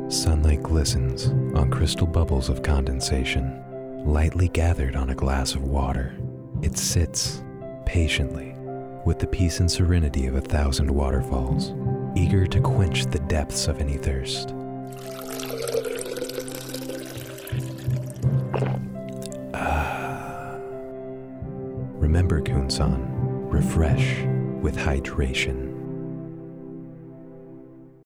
Sunlight glistens on crystal bubbles of condensation, lightly gathered on a glass of water. It sits patiently with the peace and serenity of 1,000 waterfalls, eager to quench the depths of any thirst. Remember, Kunsan, refresh with hydration.